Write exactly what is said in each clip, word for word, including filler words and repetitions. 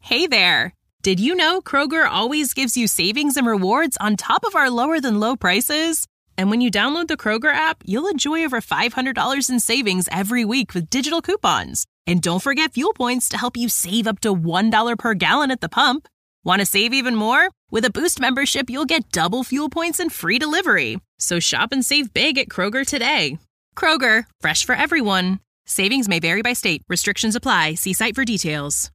Hey there! Did you know Kroger always gives you savings and rewards on top of our lower-than-low prices? And when you download the Kroger app, you'll enjoy over five hundred dollars in savings every week with digital coupons. And don't forget fuel points to help you save up to one dollar per gallon at the pump. Want to save even more? With a Boost membership, you'll get double fuel points and free delivery. So shop and save big at Kroger today. Kroger, fresh for everyone. Savings may vary by state. Restrictions apply. See site for details.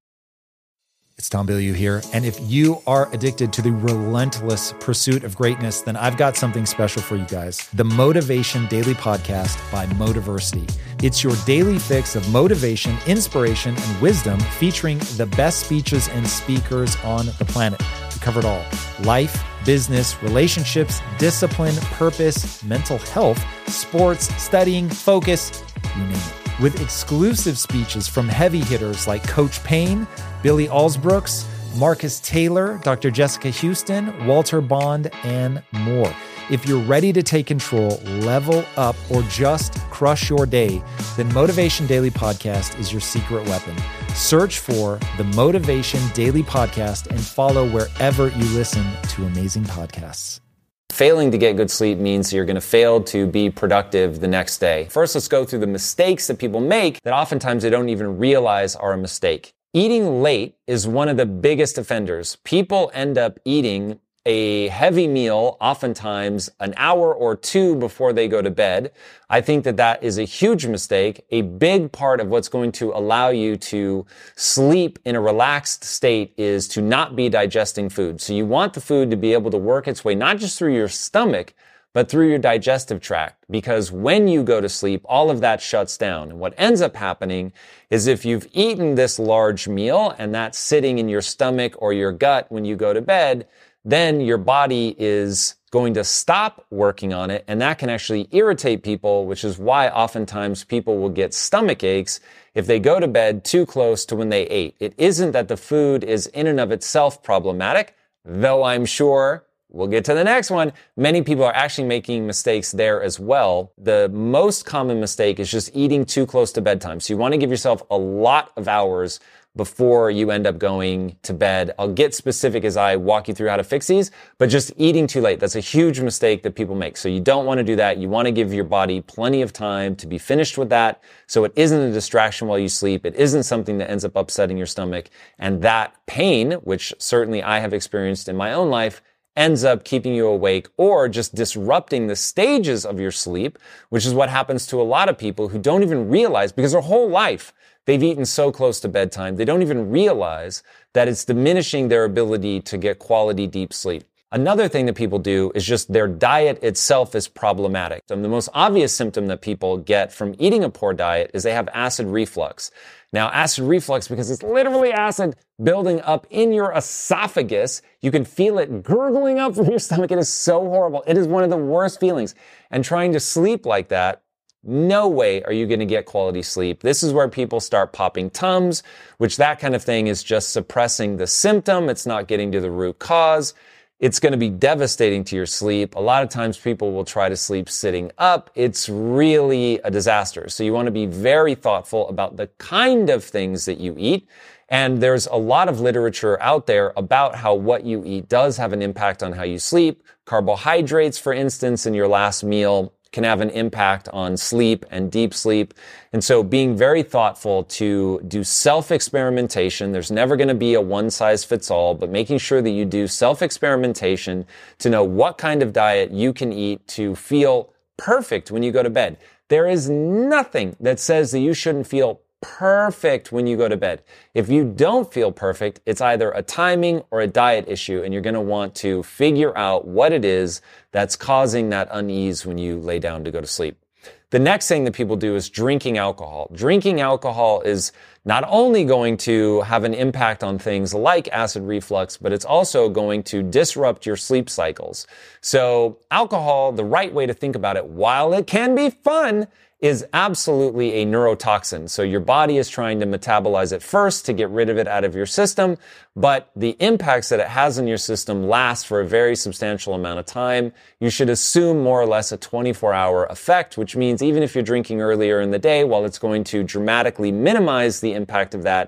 It's Tom Bilyeu here. And if you are addicted to the relentless pursuit of greatness, then I've got something special for you guys. The Motivation Daily Podcast by Motiversity. It's your daily fix of motivation, inspiration, and wisdom featuring the best speeches and speakers on the planet. We cover it all. Life, business, relationships, discipline, purpose, mental health, sports, studying, focus, you name it. With exclusive speeches from heavy hitters like Coach Payne, Billy Alsbrooks, Marcus Taylor, Doctor Jessica Houston, Walter Bond, and more. If you're ready to take control, level up, or just crush your day, then Motivation Daily Podcast is your secret weapon. Search for the Motivation Daily Podcast and follow wherever you listen to amazing podcasts. Failing to get good sleep means you're going to fail to be productive the next day. First, let's go through the mistakes that people make that oftentimes they don't even realize are a mistake. Eating late is one of the biggest offenders. People end up eating a heavy meal, oftentimes an hour or two before they go to bed. I think that that is a huge mistake. A big part of what's going to allow you to sleep in a relaxed state is to not be digesting food. So you want the food to be able to work its way, not just through your stomach, but through your digestive tract. Because when you go to sleep, all of that shuts down. And what ends up happening is if you've eaten this large meal and that's sitting in your stomach or your gut when you go to bed, then your body is going to stop working on it, and that can actually irritate people, which is why oftentimes people will get stomach aches if they go to bed too close to when they ate. It isn't that the food is in and of itself problematic, though I'm sure we'll get to the next one. Many people are actually making mistakes there as well. The most common mistake is just eating too close to bedtime. So you want to give yourself a lot of hours before you end up going to bed. I'll get specific as I walk you through how to fix these, but just eating too late, that's a huge mistake that people make. So you don't want to do that. You want to give your body plenty of time to be finished with that, so it isn't a distraction while you sleep. It isn't something that ends up upsetting your stomach. And that pain, which certainly I have experienced in my own life, ends up keeping you awake or just disrupting the stages of your sleep, which is what happens to a lot of people who don't even realize, because their whole life they've eaten so close to bedtime, they don't even realize that it's diminishing their ability to get quality deep sleep. Another thing that people do is just their diet itself is problematic. And the most obvious symptom that people get from eating a poor diet is they have acid reflux. Now, acid reflux, because it's literally acid building up in your esophagus, you can feel it gurgling up from your stomach. It is so horrible. It is one of the worst feelings. And trying to sleep like that, no way are you going to get quality sleep. This is where people start popping Tums, which that kind of thing is just suppressing the symptom. It's not getting to the root cause. It's going to be devastating to your sleep. A lot of times people will try to sleep sitting up. It's really a disaster. So you want to be very thoughtful about the kind of things that you eat. And there's a lot of literature out there about how what you eat does have an impact on how you sleep. Carbohydrates, for instance, in your last meal can have an impact on sleep and deep sleep. And so being very thoughtful to do self-experimentation. There's never going to be a one-size-fits-all, but making sure that you do self-experimentation to know what kind of diet you can eat to feel perfect when you go to bed. There is nothing that says that you shouldn't feel perfect when you go to bed. If you don't feel perfect, it's either a timing or a diet issue, and you're going to want to figure out what it is that's causing that unease when you lay down to go to sleep. The next thing that people do is drinking alcohol. Drinking alcohol is not only going to have an impact on things like acid reflux, but it's also going to disrupt your sleep cycles. So alcohol, the right way to think about it, while it can be fun, is absolutely a neurotoxin. So your body is trying to metabolize it first to get rid of it out of your system, but the impacts that it has in your system last for a very substantial amount of time. You should assume more or less a twenty-four hour effect, which means even if you're drinking earlier in the day, while it's going to dramatically minimize the impact of that,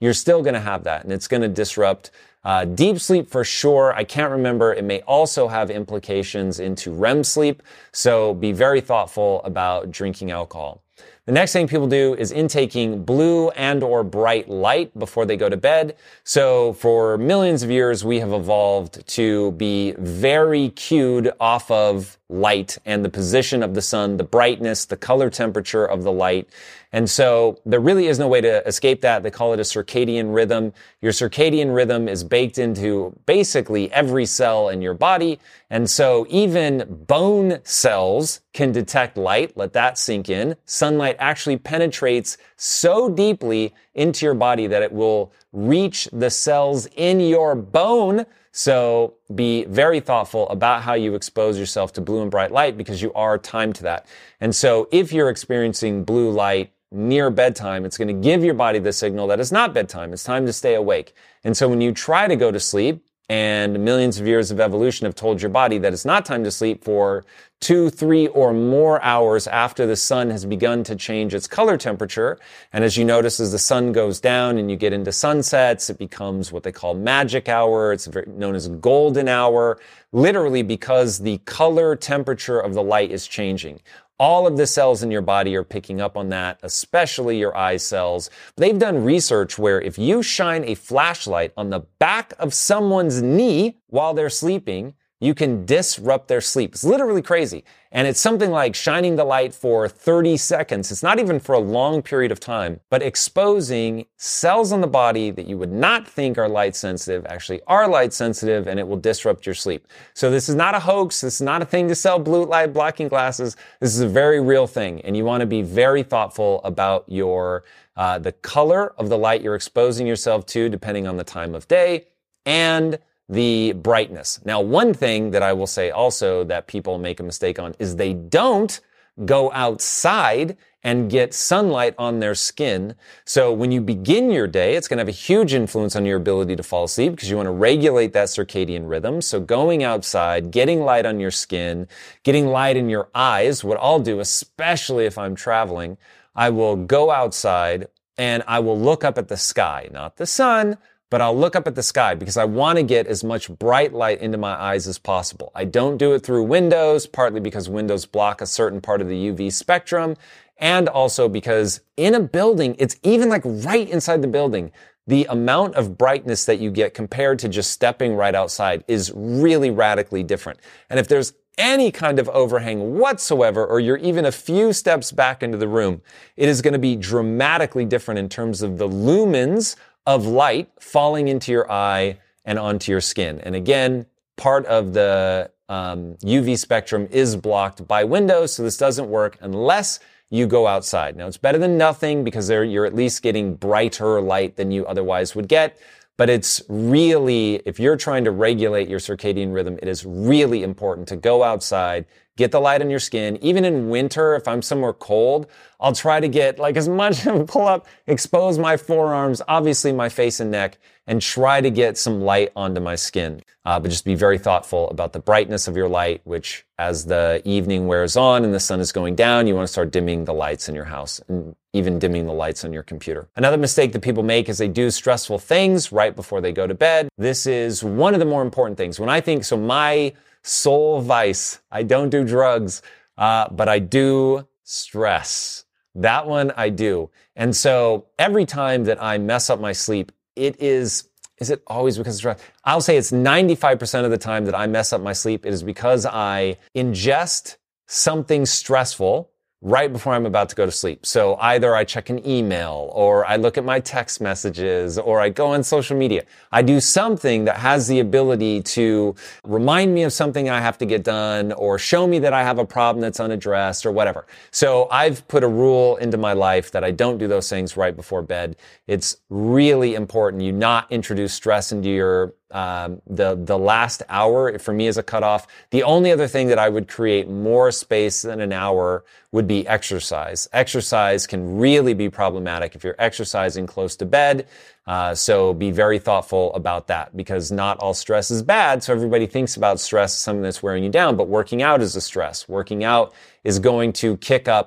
you're still going to have that, and it's going to disrupt uh, deep sleep for sure. I can't remember. It may also have implications into R E M sleep, so be very thoughtful about drinking alcohol. The next thing people do is intaking blue and or bright light before they go to bed. So for millions of years, we have evolved to be very cued off of light and the position of the sun, the brightness, the color temperature of the light. And so there really is no way to escape that. They call it a circadian rhythm. Your circadian rhythm is baked into basically every cell in your body. And so even bone cells can detect light. Let that sink in. Sunlight actually penetrates so deeply into your body that it will reach the cells in your bone. So be very thoughtful about how you expose yourself to blue and bright light because you are timed to that. And so if you're experiencing blue light near bedtime, it's going to give your body the signal that it's not bedtime. It's time to stay awake. And so when you try to go to sleep, and millions of years of evolution have told your body that it's not time to sleep for two, three, or more hours after the sun has begun to change its color temperature. And as you notice, as the sun goes down and you get into sunsets, it becomes what they call magic hour. It's known as golden hour, literally because the color temperature of the light is changing. All of the cells in your body are picking up on that, especially your eye cells. They've done research where if you shine a flashlight on the back of someone's knee while they're sleeping, you can disrupt their sleep. It's literally crazy. And it's something like shining the light for thirty seconds. It's not even for a long period of time, but exposing cells on the body that you would not think are light sensitive actually are light sensitive, and it will disrupt your sleep. So this is not a hoax. This is not a thing to sell blue light blocking glasses. This is a very real thing. And you want to be very thoughtful about your, uh, the color of the light you're exposing yourself to depending on the time of day and the brightness. Now, one thing that I will say also that people make a mistake on is they don't go outside and get sunlight on their skin. So when you begin your day, it's going to have a huge influence on your ability to fall asleep because you want to regulate that circadian rhythm. So going outside, getting light on your skin, getting light in your eyes, what I'll do, especially if I'm traveling, I will go outside and I will look up at the sky, not the sun, but I'll look up at the sky because I want to get as much bright light into my eyes as possible. I don't do it through windows, partly because windows block a certain part of the U V spectrum, and also because in a building, it's even like right inside the building, the amount of brightness that you get compared to just stepping right outside is really radically different. And if there's any kind of overhang whatsoever, or you're even a few steps back into the room, it is going to be dramatically different in terms of the lumens of light falling into your eye and onto your skin. And again, part of the um, U V spectrum is blocked by windows, so this doesn't work unless you go outside. Now, it's better than nothing because there you're at least getting brighter light than you otherwise would get. But it's really, if you're trying to regulate your circadian rhythm, it is really important to go outside, get the light on your skin. Even in winter, if I'm somewhere cold, I'll try to get like as much pull up, expose my forearms, obviously my face and neck, and try to get some light onto my skin. Uh, but just be very thoughtful about the brightness of your light, which as the evening wears on and the sun is going down, you want to start dimming the lights in your house and even dimming the lights on your computer. Another mistake that people make is they do stressful things right before they go to bed. This is one of the more important things. When I think, so my sole vice, I don't do drugs, uh, but I do stress. That one I do. And so every time that I mess up my sleep, it is, is it always because of stress? I'll say it's ninety-five percent of the time that I mess up my sleep, it is because I ingest something stressful right before I'm about to go to sleep. So either I check an email, or I look at my text messages, or I go on social media. I do something that has the ability to remind me of something I have to get done, or show me that I have a problem that's unaddressed, or whatever. So I've put a rule into my life that I don't do those things right before bed. It's really important you not introduce stress into your Um, the, the last hour for me is a cutoff. The only other thing that I would create more space than an hour would be exercise. Exercise can really be problematic if you're exercising close to bed. Uh, so be very thoughtful about that because not all stress is bad. So everybody thinks about stress as something that's wearing you down, but working out is a stress. Working out is going to kick up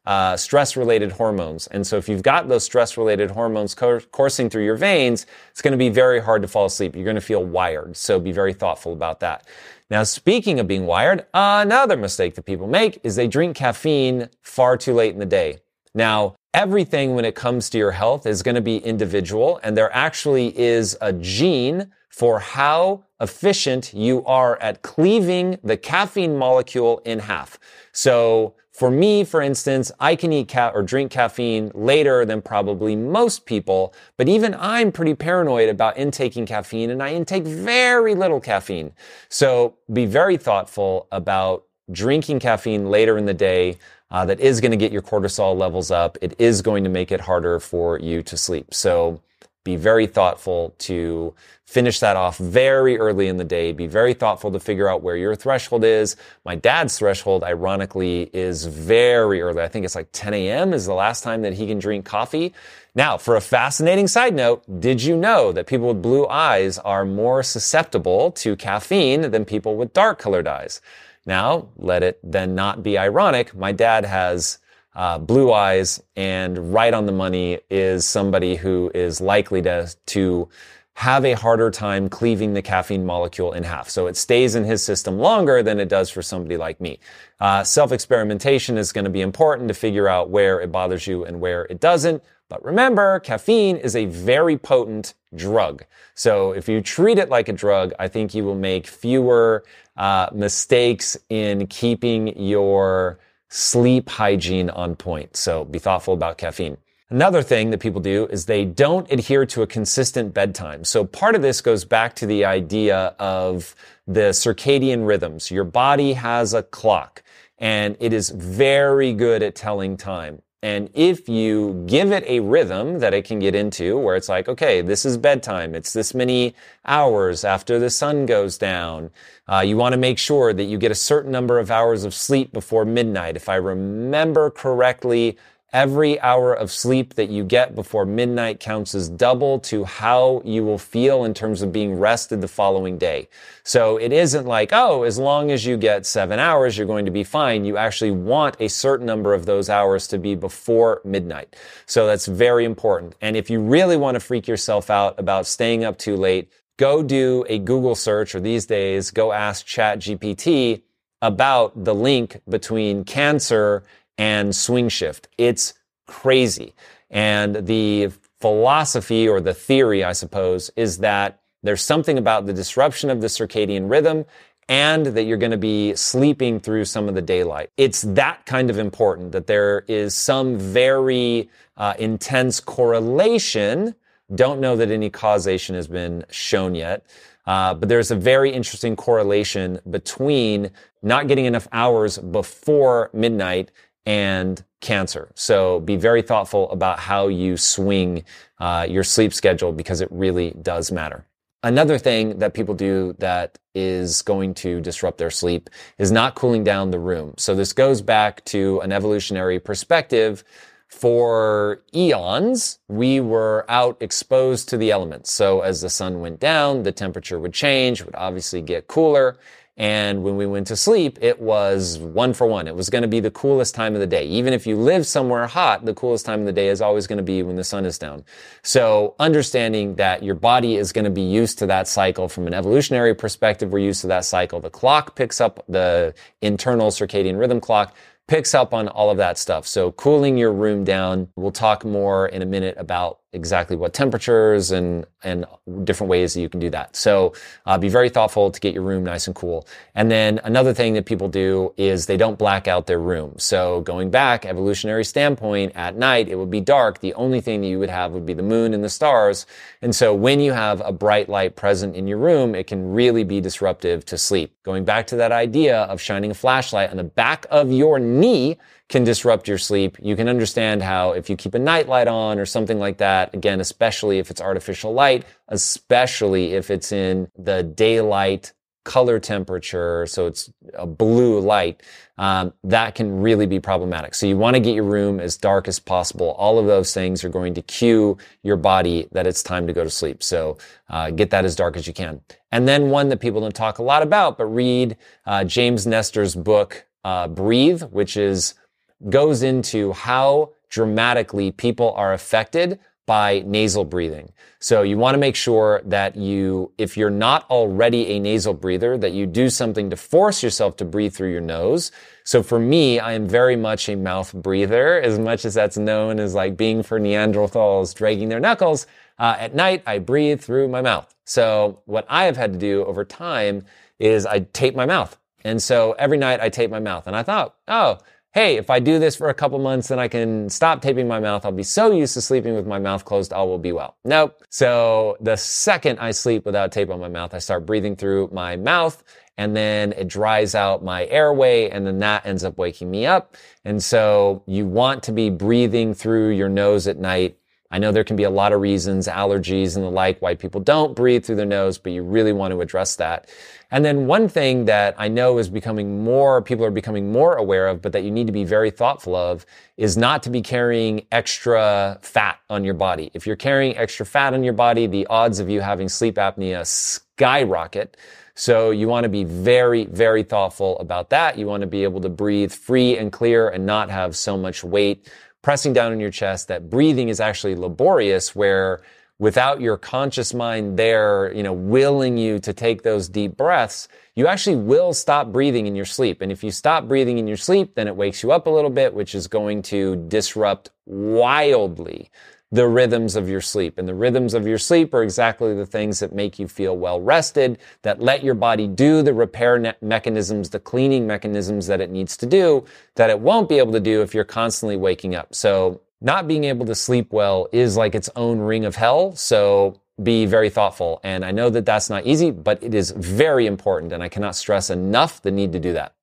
uh, stress-related hormones. And so if you've got those stress-related hormones co- coursing through your veins, it's going to be very hard to fall asleep. You're going to feel wired. So be very thoughtful about that. Now, speaking of being wired, another mistake that people make is they drink caffeine far too late in the day. Now, everything when it comes to your health is going to be individual, and there actually is a gene for how efficient you are at cleaving the caffeine molecule in half. So for me, for instance, I can eat ca- or drink caffeine later than probably most people, but even I'm pretty paranoid about intaking caffeine, and I intake very little caffeine. So be very thoughtful about drinking caffeine later in the day. Uh, that is going to get your cortisol levels up. It is going to make it harder for you to sleep. So be very thoughtful to finish that off very early in the day. Be very thoughtful to figure out where your threshold is. My dad's threshold, ironically, is very early. I think it's like ten a.m. is the last time that he can drink coffee. Now, for a fascinating side note, did you know that people with blue eyes are more susceptible to caffeine than people with dark colored eyes? Now, let it then not be ironic. My dad has uh, blue eyes, and right on the money is somebody who is likely to, to have a harder time cleaving the caffeine molecule in half. So it stays in his system longer than it does for somebody like me. Uh, self-experimentation is going to be important to figure out where it bothers you and where it doesn't. But remember, caffeine is a very potent drug. So if you treat it like a drug, I think you will make fewer uh, mistakes in keeping your sleep hygiene on point. So be thoughtful about caffeine. Another thing that people do is they don't adhere to a consistent bedtime. So part of this goes back to the idea of the circadian rhythms. Your body has a clock, and it is very good at telling time. And if you give it a rhythm that it can get into, where it's like, okay, this is bedtime, it's this many hours after the sun goes down, uh, you want to make sure that you get a certain number of hours of sleep before midnight. If I remember correctly, every hour of sleep that you get before midnight counts as double to how you will feel in terms of being rested the following day. So it isn't like, oh, as long as you get seven hours, you're going to be fine. You actually want a certain number of those hours to be before midnight. So that's very important. And if you really want to freak yourself out about staying up too late, go do a Google search, or these days, go ask ChatGPT about the link between cancer and swing shift. It's crazy. And the philosophy, or the theory, I suppose, is that there's something about the disruption of the circadian rhythm, and that you're going to be sleeping through some of the daylight. It's that kind of important that there is some very uh, intense correlation. Don't know that any causation has been shown yet. Uh, but there's a very interesting correlation between not getting enough hours before midnight and cancer. So be very thoughtful about how you swing uh, your sleep schedule, because it really does matter. Another thing that people do that is going to disrupt their sleep is not cooling down the room. So this goes back to an evolutionary perspective. For eons, we were out exposed to the elements. So as the sun went down, the temperature would change, it would obviously get cooler. And when we went to sleep, it was one for one. It was going to be the coolest time of the day. Even if you live somewhere hot, the coolest time of the day is always going to be when the sun is down. So understanding that your body is going to be used to that cycle from an evolutionary perspective, we're used to that cycle. The clock picks up, the internal circadian rhythm clock picks up on all of that stuff. So cooling your room down, we'll talk more in a minute about exactly what temperatures and, and different ways that you can do that. So uh, be very thoughtful to get your room nice and cool. And then another thing that people do is they don't black out their room. So going back, evolutionary standpoint, at night, it would be dark. The only thing that you would have would be the moon and the stars. And so when you have a bright light present in your room, it can really be disruptive to sleep. Going back to that idea of shining a flashlight on the back of your knee can disrupt your sleep. You can understand how if you keep a nightlight on or something like that, again, especially if it's artificial light, especially if it's in the daylight color temperature, so it's a blue light, um, that can really be problematic. So you want to get your room as dark as possible. All of those things are going to cue your body that it's time to go to sleep. So uh, get that as dark as you can. And then one that people don't talk a lot about, but read uh, James Nestor's book, uh, Breathe, which is goes into how dramatically people are affected by nasal breathing. So you want to make sure that you, if you're not already a nasal breather, that you do something to force yourself to breathe through your nose. So for me, I am very much a mouth breather, as much as that's known as like being for Neanderthals dragging their knuckles. Uh, at night, I breathe through my mouth. So what I have had to do over time is I tape my mouth. And so every night I tape my mouth. And I thought, oh, hey, if I do this for a couple months, then I can stop taping my mouth. I'll be so used to sleeping with my mouth closed, all will be well. Nope. So the second I sleep without tape on my mouth, I start breathing through my mouth, and then it dries out my airway, and then that ends up waking me up. And so you want to be breathing through your nose at night. I know there can be a lot of reasons, allergies and the like, why people don't breathe through their nose, but you really want to address that. And then one thing that I know is becoming more, people are becoming more aware of, but that you need to be very thoughtful of, is not to be carrying extra fat on your body. If you're carrying extra fat on your body, the odds of you having sleep apnea skyrocket. So you want to be very, very thoughtful about that. You want to be able to breathe free and clear and not have so much weight pressing down on your chest. That breathing is actually laborious, where without your conscious mind there, you know, willing you to take those deep breaths, you actually will stop breathing in your sleep. And if you stop breathing in your sleep, then it wakes you up a little bit, which is going to disrupt wildly the rhythms of your sleep. And the rhythms of your sleep are exactly the things that make you feel well rested, that let your body do the repair ne- mechanisms, the cleaning mechanisms that it needs to do, that it won't be able to do if you're constantly waking up. So not being able to sleep well is like its own ring of hell. So be very thoughtful. And I know that that's not easy, but it is very important. And I cannot stress enough the need to do that.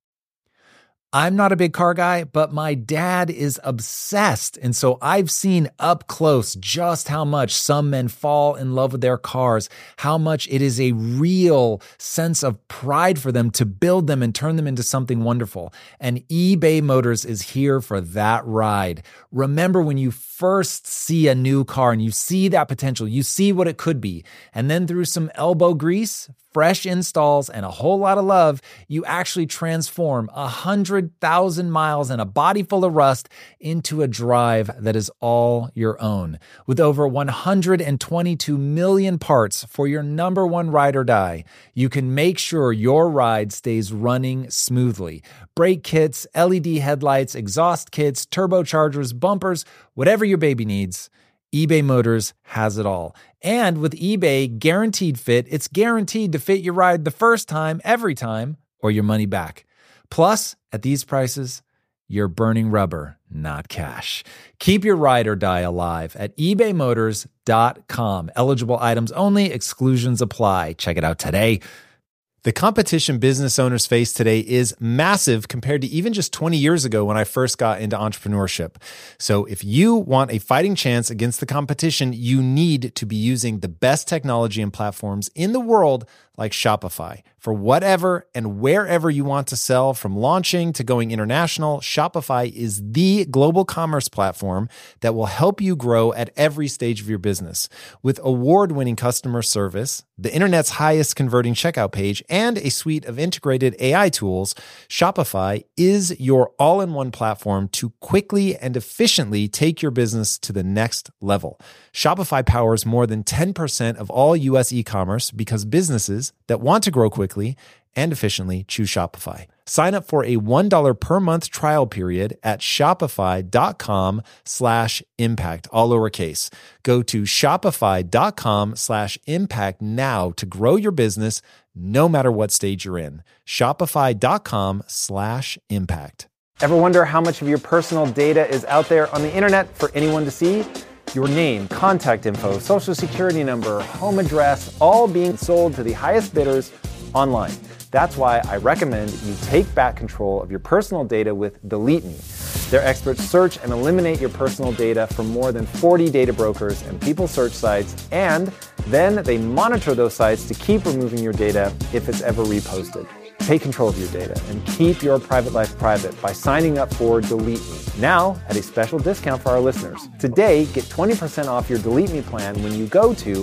I'm not a big car guy, but my dad is obsessed. And so I've seen up close just how much some men fall in love with their cars, how much it is a real sense of pride for them to build them and turn them into something wonderful. And eBay Motors is here for that ride. Remember when you first see a new car and you see that potential, you see what it could be. And then through some elbow grease, fresh installs, and a whole lot of love, you actually transform one hundred thousand miles and a body full of rust into a drive that is all your own. With over one hundred twenty-two million parts for your number one ride or die, you can make sure your ride stays running smoothly. Brake kits, L E D headlights, exhaust kits, turbochargers, bumpers, whatever your baby needs, eBay Motors has it all. And with eBay Guaranteed Fit, it's guaranteed to fit your ride the first time, every time, or your money back. Plus, at these prices, you're burning rubber, not cash. Keep your ride or die alive at ebay motors dot com. Eligible items only. Exclusions apply. Check it out today. The competition business owners face today is massive compared to even just twenty years ago when I first got into entrepreneurship. So if you want a fighting chance against the competition, you need to be using the best technology and platforms in the world like Shopify. For whatever and wherever you want to sell, from launching to going international, Shopify is the global commerce platform that will help you grow at every stage of your business. With award-winning customer service, the internet's highest converting checkout page, and a suite of integrated A I tools, Shopify is your all-in-one platform to quickly and efficiently take your business to the next level. Shopify powers more than ten percent of all U S e-commerce because businesses that want to grow quickly and efficiently choose Shopify. Sign up for a one dollar per month trial period at shopify.com slash impact, all lowercase. Go to shopify.com slash impact now to grow your business no matter what stage you're in. Shopify.com slash impact. Ever wonder how much of your personal data is out there on the internet for anyone to see? Your name, contact info, social security number, home address, all being sold to the highest bidders online. That's why I recommend you take back control of your personal data with Delete Me. Their experts search and eliminate your personal data from more than forty data brokers and people search sites, and then they monitor those sites to keep removing your data if it's ever reposted. Take control of your data and keep your private life private by signing up for Delete Me, now at a special discount for our listeners. Today, get twenty percent off your Delete Me plan when you go to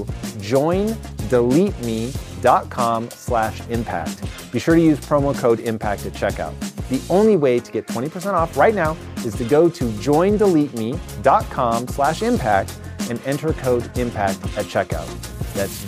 joindeleteme.com slash impact. Be sure to use promo code IMPACT at checkout. The only way to get twenty percent off right now is to go to joindeleteme.com slash impact and enter code IMPACT at checkout. That's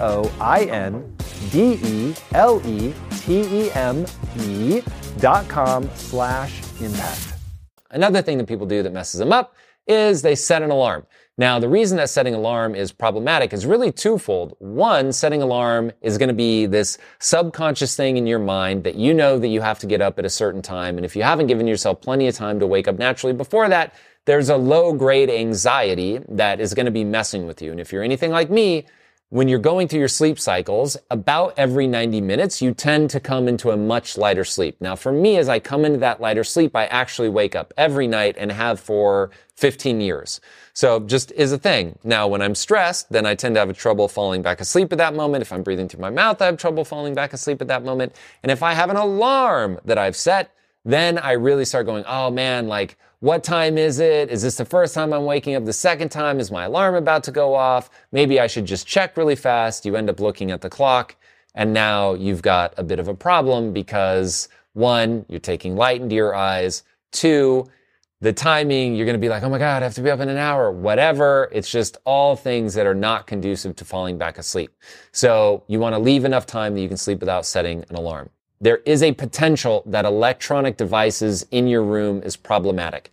J-O-I-N-D-E-L-E-T-E-M-E dot com slash impact. Another thing that people do that messes them up is they set an alarm. Now, the reason that setting alarm is problematic is really twofold. One, setting alarm is going to be this subconscious thing in your mind that you know that you have to get up at a certain time. And if you haven't given yourself plenty of time to wake up naturally before that, there's a low-grade anxiety that is going to be messing with you. And if you're anything like me, when you're going through your sleep cycles, about every ninety minutes, you tend to come into a much lighter sleep. Now, for me, as I come into that lighter sleep, I actually wake up every night and have for fifteen years. So just is a thing. Now, when I'm stressed, then I tend to have trouble falling back asleep at that moment. If I'm breathing through my mouth, I have trouble falling back asleep at that moment. And if I have an alarm that I've set, then I really start going, oh man, like, what time is it? Is this the first time I'm waking up? The second time? Is my alarm about to go off? Maybe I should just check really fast. You end up looking at the clock, and now you've got a bit of a problem because, one, you're taking light into your eyes. Two, the timing, you're going to be like, oh my God, I have to be up in an hour, whatever. It's just all things that are not conducive to falling back asleep. So you want to leave enough time that you can sleep without setting an alarm. There is a potential that electronic devices in your room is problematic.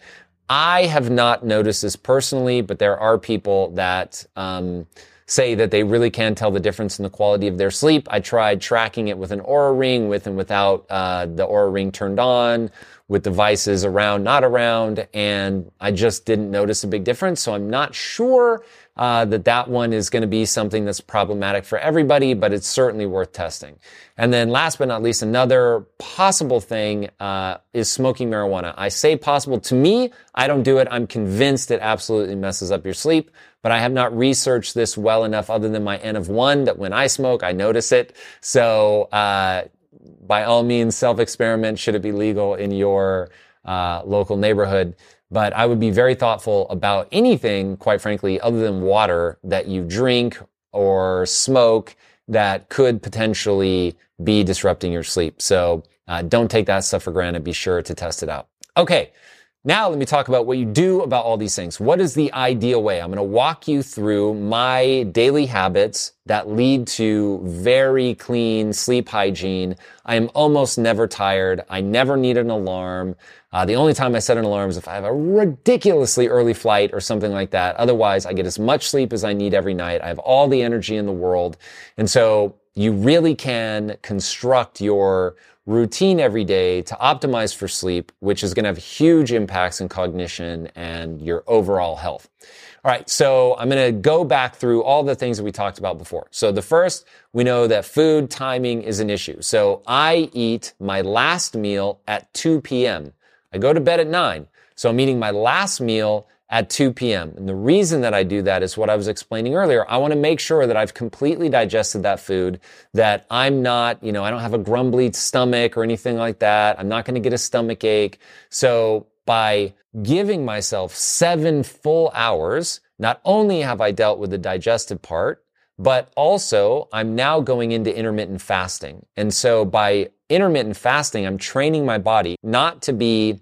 I have not noticed this personally, but there are people that um, say that they really can tell the difference in the quality of their sleep. I tried tracking it with an Oura Ring, with and without uh, the Oura Ring turned on, with devices around, not around, and I just didn't notice a big difference. So I'm not sure uh, that that one is going to be something that's problematic for everybody, but it's certainly worth testing. And then last but not least, another possible thing uh, is smoking marijuana. I say possible. To me, I don't do it. I'm convinced it absolutely messes up your sleep, but I have not researched this well enough other than my N of one that when I smoke, I notice it. So uh by all means, self-experiment. Should it be legal in your uh local neighborhood? But I would be very thoughtful about anything, quite frankly, other than water that you drink or smoke that could potentially be disrupting your sleep. So uh, don't take that stuff for granted. Be sure to test it out. Okay. Now let me talk about what you do about all these things. What is the ideal way? I'm going to walk you through my daily habits that lead to very clean sleep hygiene. I am almost never tired. I never need an alarm. Uh, the only time I set an alarm is if I have a ridiculously early flight or something like that. Otherwise, I get as much sleep as I need every night. I have all the energy in the world. And so you really can construct your routine every day to optimize for sleep, which is going to have huge impacts in cognition and your overall health. All right, so I'm going to go back through all the things that we talked about before. So the first, we know that food timing is an issue. So I eat my last meal at two p.m. I go to bed at nine. So I'm eating my last meal at two p.m. And the reason that I do that is what I was explaining earlier. I want to make sure that I've completely digested that food, that I'm not, you know, I don't have a grumbly stomach or anything like that. I'm not going to get a stomach ache. So by giving myself seven full hours, not only have I dealt with the digestive part, but also I'm now going into intermittent fasting. And so by intermittent fasting, I'm training my body not to be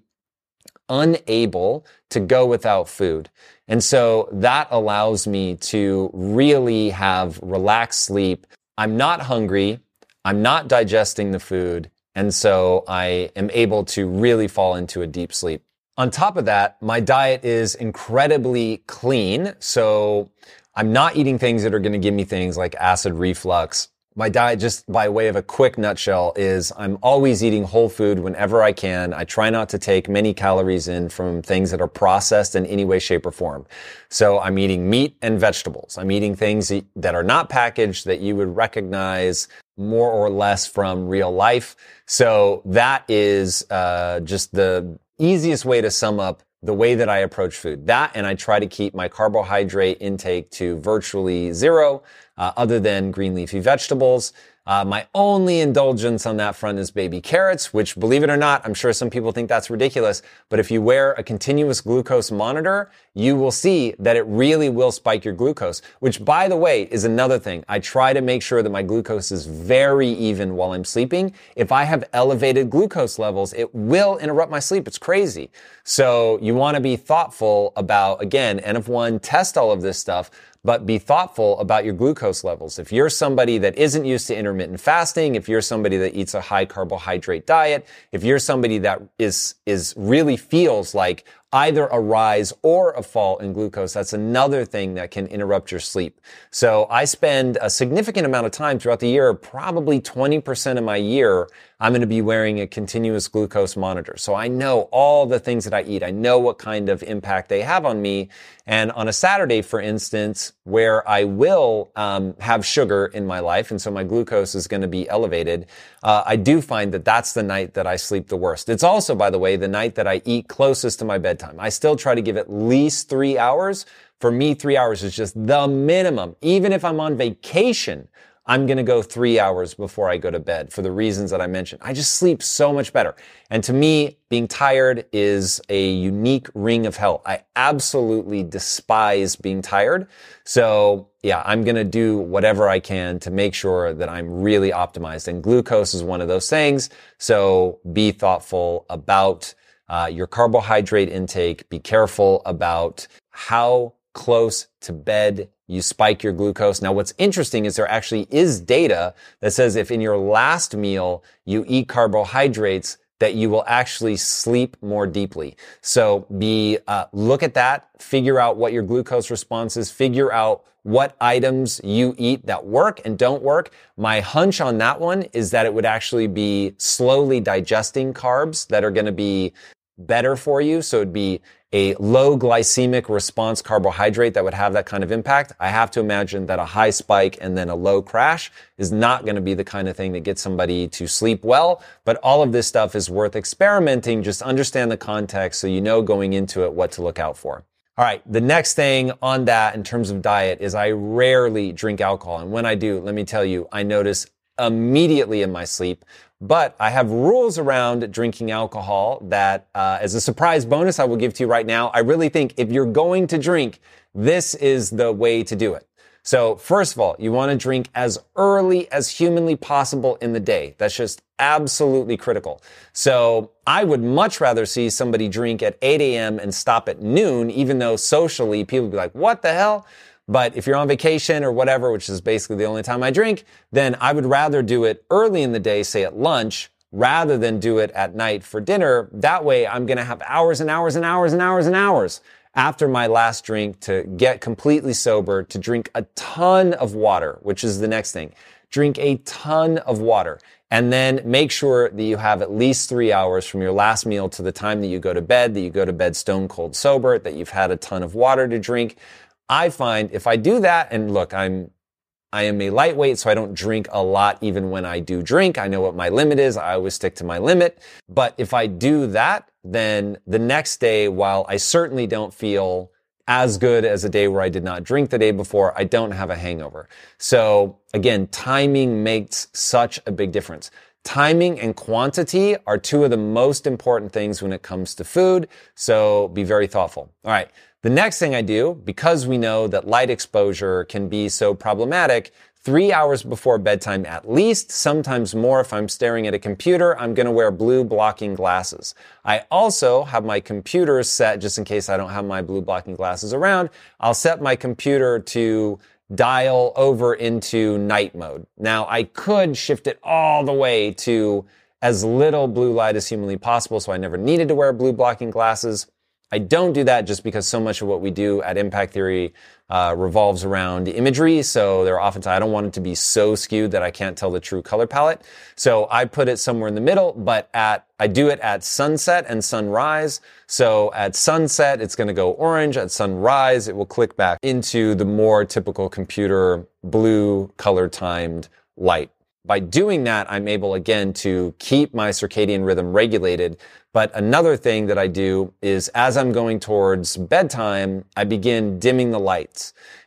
unable to go without food. And so that allows me to really have relaxed sleep. I'm not hungry. I'm not digesting the food. And so I am able to really fall into a deep sleep. On top of that, my diet is incredibly clean. So I'm not eating things that are going to give me things like acid reflux. My diet, just by way of a quick nutshell, is I'm always eating whole food whenever I can. I try not to take many calories in from things that are processed in any way, shape, or form. So I'm eating meat and vegetables. I'm eating things that are not packaged that you would recognize more or less from real life. So that is uh, just the easiest way to sum up the way that I approach food. That, and I try to keep my carbohydrate intake to virtually zero. uh, other than green leafy vegetables. Uh, my only indulgence on that front is baby carrots, which, believe it or not, I'm sure some people think that's ridiculous, but if you wear a continuous glucose monitor, you will see that it really will spike your glucose, which, by the way, is another thing. I try to make sure that my glucose is very even while I'm sleeping. If I have elevated glucose levels, it will interrupt my sleep. It's crazy. So you want to be thoughtful about, again, N of one, test all of this stuff, but be thoughtful about your glucose levels. If you're somebody that isn't used to intermittent fasting, if you're somebody that eats a high carbohydrate diet, if you're somebody that is, is really feels like either a rise or a fall in glucose, that's another thing that can interrupt your sleep. So I spend a significant amount of time throughout the year, probably twenty percent of my year, I'm going to be wearing a continuous glucose monitor. So I know all the things that I eat. I know what kind of impact they have on me. And on a Saturday, for instance, where I will um, have sugar in my life, and so my glucose is going to be elevated, uh, I do find that that's the night that I sleep the worst. It's also, by the way, the night that I eat closest to my bedtime. I still try to give at least three hours. For me, three hours is just the minimum. Even if I'm on vacation, I'm going to go three hours before I go to bed for the reasons that I mentioned. I just sleep so much better. And to me, being tired is a unique ring of hell. I absolutely despise being tired. So yeah, I'm going to do whatever I can to make sure that I'm really optimized. And glucose is one of those things. So be thoughtful about uh, your carbohydrate intake. Be careful about how close to bed you spike your glucose. Now, what's interesting is there actually is data that says if in your last meal you eat carbohydrates, that you will actually sleep more deeply. So be, uh, look at that, figure out what your glucose response is, figure out what items you eat that work and don't work. My hunch on that one is that it would actually be slowly digesting carbs that are going to be better for you. So it'd be a low glycemic response carbohydrate that would have that kind of impact. I have to imagine that a high spike and then a low crash is not going to be the kind of thing that gets somebody to sleep well. But all of this stuff is worth experimenting. Just understand the context so you know going into it what to look out for. All right. The next thing on that in terms of diet is I rarely drink alcohol. And when I do, let me tell you, I notice immediately in my sleep. But I have rules around drinking alcohol that, uh, as a surprise bonus, I will give to you right now. I really think if you're going to drink, this is the way to do it. So first of all, you want to drink as early as humanly possible in the day. That's just absolutely critical. So I would much rather see somebody drink at eight a.m. and stop at noon, even though socially people would be like, what the hell? But if you're on vacation or whatever, which is basically the only time I drink, then I would rather do it early in the day, say at lunch, rather than do it at night for dinner. That way I'm going to have hours and hours and hours and hours and hours after my last drink to get completely sober, to drink a ton of water, which is the next thing. Drink a ton of water. And then make sure that you have at least three hours from your last meal to the time that you go to bed, that you go to bed stone cold sober, that you've had a ton of water to drink. I find if I do that, and look, I'm, I am a lightweight, so I don't drink a lot even when I do drink. I know what my limit is. I always stick to my limit. But if I do that, then the next day, while I certainly don't feel as good as a day where I did not drink the day before, I don't have a hangover. So again, timing makes such a big difference. Timing and quantity are two of the most important things when it comes to food. So be very thoughtful. All right. The next thing I do, because we know that light exposure can be so problematic, three hours before bedtime at least, sometimes more if I'm staring at a computer, I'm going to wear blue blocking glasses. I also have my computer set, just in case I don't have my blue blocking glasses around, I'll set my computer to dial over into night mode. Now, I could shift it all the way to as little blue light as humanly possible, so I never needed to wear blue blocking glasses. I don't do that just because so much of what we do at Impact Theory uh, revolves around imagery. So there are oftentimes, I don't want it to be so skewed that I can't tell the true color palette. So I put it somewhere in the middle, but at, I do it at sunset and sunrise. So at sunset, it's going to go orange. At sunrise, it will click back into the more typical computer blue color timed light. By doing that, I'm able, again, to keep my circadian rhythm regulated. But another thing that I do is as I'm going towards bedtime, I begin dimming the lights.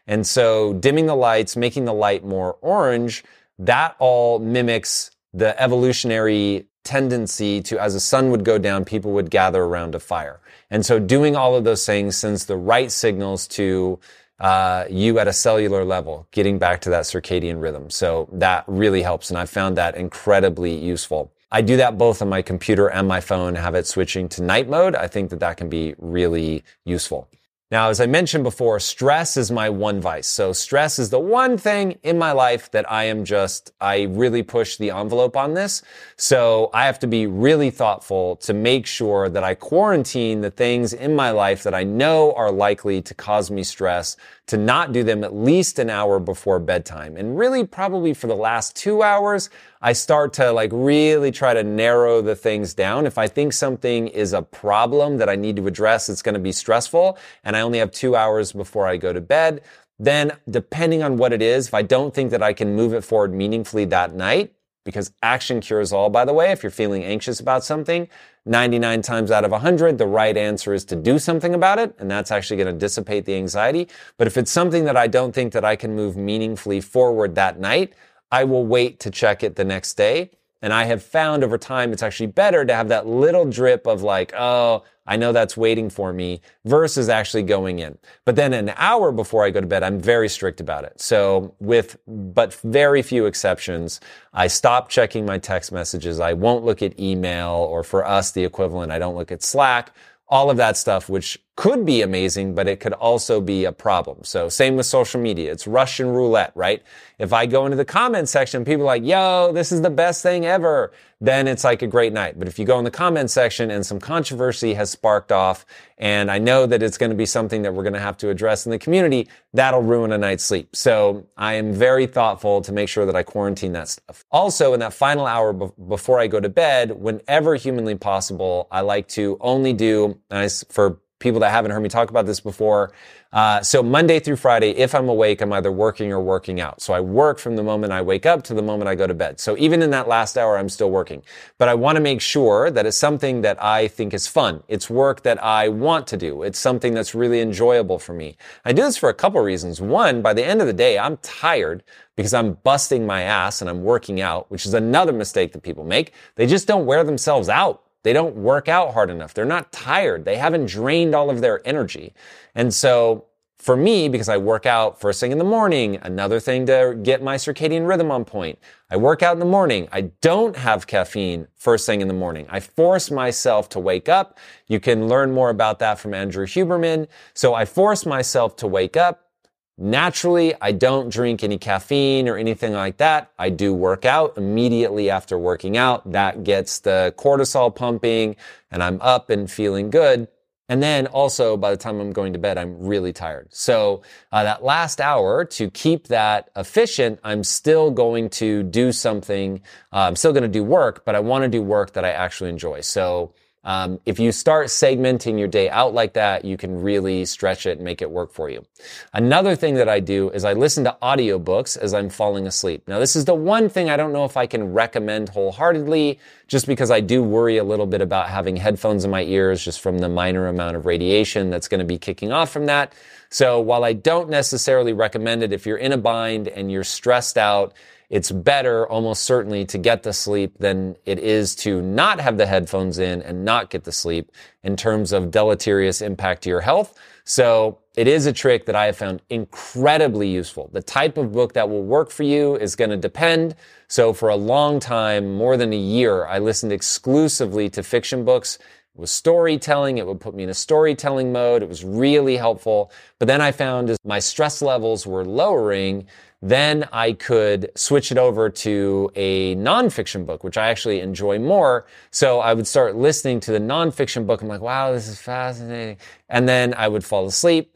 And so dimming the lights, making the light more orange, that all mimics the evolutionary tendency to, as the sun would go down, people would gather around a fire. And so doing all of those things sends the right signals to uh, you at a cellular level, getting back to that circadian rhythm. So that really helps. And I found that incredibly useful. I do that both on my computer and my phone, have it switching to night mode. I think that that can be really useful. Now, as I mentioned before, stress is my one vice. So stress is the one thing in my life that I am just, I really push the envelope on this. So I have to be really thoughtful to make sure that I quarantine the things in my life that I know are likely to cause me stress, to not do them at least an hour before bedtime. And really probably for the last two hours, I start to like really try to narrow the things down. If I think something is a problem that I need to address, it's going to be stressful, and I only have two hours before I go to bed, then depending on what it is, if I don't think that I can move it forward meaningfully that night, because action cures all, by the way, if you're feeling anxious about something, ninety-nine times out of one hundred, the right answer is to do something about it, and that's actually going to dissipate the anxiety. But if it's something that I don't think that I can move meaningfully forward that night, I will wait to check it the next day. And I have found over time it's actually better to have that little drip of like, oh, I know that's waiting for me, versus actually going in. But then an hour before I go to bed, I'm very strict about it. So with but very few exceptions, I stop checking my text messages. I won't look at email, or for us, the equivalent, I don't look at Slack. All of that stuff, which could be amazing, but it could also be a problem. So same with social media. It's Russian roulette, right? If I go into the comment section, people are like, yo, this is the best thing ever, then it's like a great night. But if you go in the comment section and some controversy has sparked off, and I know that it's going to be something that we're going to have to address in the community, that'll ruin a night's sleep. So I am very thoughtful to make sure that I quarantine that stuff. Also, in that final hour be- before I go to bed, whenever humanly possible, I like to only do, nice for people that haven't heard me talk about this before. Uh, so Monday through Friday, if I'm awake, I'm either working or working out. So I work from the moment I wake up to the moment I go to bed. So even in that last hour, I'm still working. But I want to make sure that it's something that I think is fun. It's work that I want to do. It's something that's really enjoyable for me. I do this for a couple reasons. One, by the end of the day, I'm tired because I'm busting my ass and I'm working out, which is another mistake that people make. They just don't wear themselves out. They don't work out hard enough. They're not tired. They haven't drained all of their energy. And so for me, because I work out first thing in the morning, another thing to get my circadian rhythm on point, I work out in the morning. I don't have caffeine first thing in the morning. I force myself to wake up. You can learn more about that from Andrew Huberman. So I force myself to wake up. Naturally, I don't drink any caffeine or anything like that. I do work out immediately after working out. That gets the cortisol pumping and I'm up and feeling good. And then also by the time I'm going to bed, I'm really tired. So uh, that last hour, to keep that efficient, I'm still going to do something. Uh, I'm still going to do work, but I want to do work that I actually enjoy. So Um, if you start segmenting your day out like that, you can really stretch it and make it work for you. Another thing that I do is I listen to audiobooks as I'm falling asleep. Now, this is the one thing I don't know if I can recommend wholeheartedly, just because I do worry a little bit about having headphones in my ears just from the minor amount of radiation that's going to be kicking off from that. So while I don't necessarily recommend it, if you're in a bind and you're stressed out, it's better almost certainly to get the sleep than it is to not have the headphones in and not get the sleep in terms of deleterious impact to your health. So it is a trick that I have found incredibly useful. The type of book that will work for you is going to depend. So for a long time, more than a year, I listened exclusively to fiction books. It was storytelling. It would put me in a storytelling mode. It was really helpful. But then I found as my stress levels were lowering, then I could switch it over to a nonfiction book, which I actually enjoy more. So I would start listening to the nonfiction book. I'm like, wow, this is fascinating. And then I would fall asleep.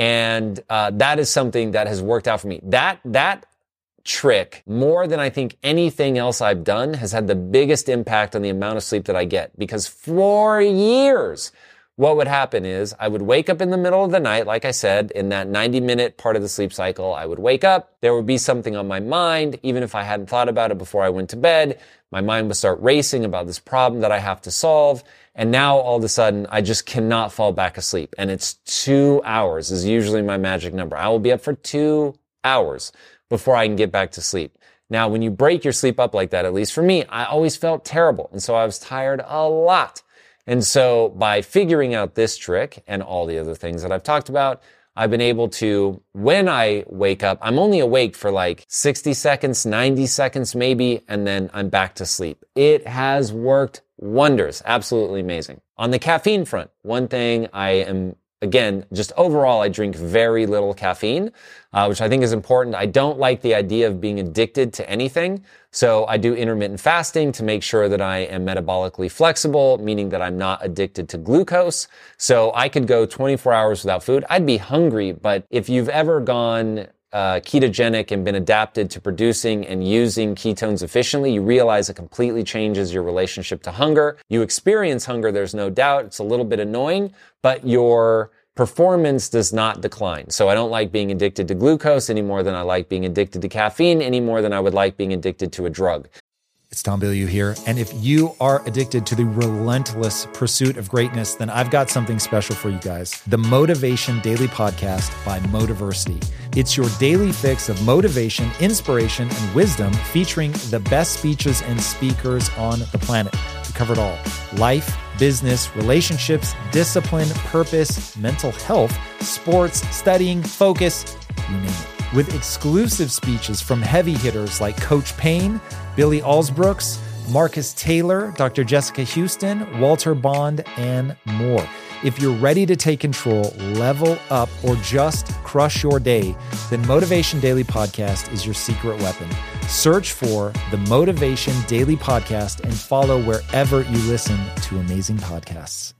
And uh, that is something that has worked out for me. That, that trick, more than I think anything else I've done, has had the biggest impact on the amount of sleep that I get. Because for years, what would happen is I would wake up in the middle of the night, like I said, in that ninety minute part of the sleep cycle. I would wake up, there would be something on my mind, even if I hadn't thought about it before I went to bed. My mind would start racing about this problem that I have to solve. And now all of a sudden, I just cannot fall back asleep. And it's two hours is usually my magic number. I will be up for two hours before I can get back to sleep. Now, when you break your sleep up like that, at least for me, I always felt terrible. And so I was tired a lot. And so by figuring out this trick and all the other things that I've talked about, I've been able to, when I wake up, I'm only awake for like sixty seconds, ninety seconds maybe, and then I'm back to sleep. It has worked wonders. Absolutely amazing. On the caffeine front, one thing I am, again, just overall, I drink very little caffeine, uh, which I think is important. I don't like the idea of being addicted to anything. So I do intermittent fasting to make sure that I am metabolically flexible, meaning that I'm not addicted to glucose. So I could go twenty-four hours without food. I'd be hungry, but if you've ever gone uh, ketogenic and been adapted to producing and using ketones efficiently, you realize it completely changes your relationship to hunger. You experience hunger, there's no doubt. It's a little bit annoying, but your performance does not decline. So I don't like being addicted to glucose any more than I like being addicted to caffeine any more than I would like being addicted to a drug. It's Tom Bilyeu here. And if you are addicted to the relentless pursuit of greatness, then I've got something special for you guys. The Motivation Daily Podcast by Motiversity. It's your daily fix of motivation, inspiration, and wisdom featuring the best speeches and speakers on the planet. We cover it all. Life, business, relationships, discipline, purpose, mental health, sports, studying, focus, you name it. With exclusive speeches from heavy hitters like Coach Payne, Billy Alsbrooks, Marcus Taylor, Doctor Jessica Houston, Walter Bond, and more. If you're ready to take control, level up, or just crush your day, then Motivation Daily Podcast is your secret weapon. Search for the Motivation Daily Podcast and follow wherever you listen to amazing podcasts.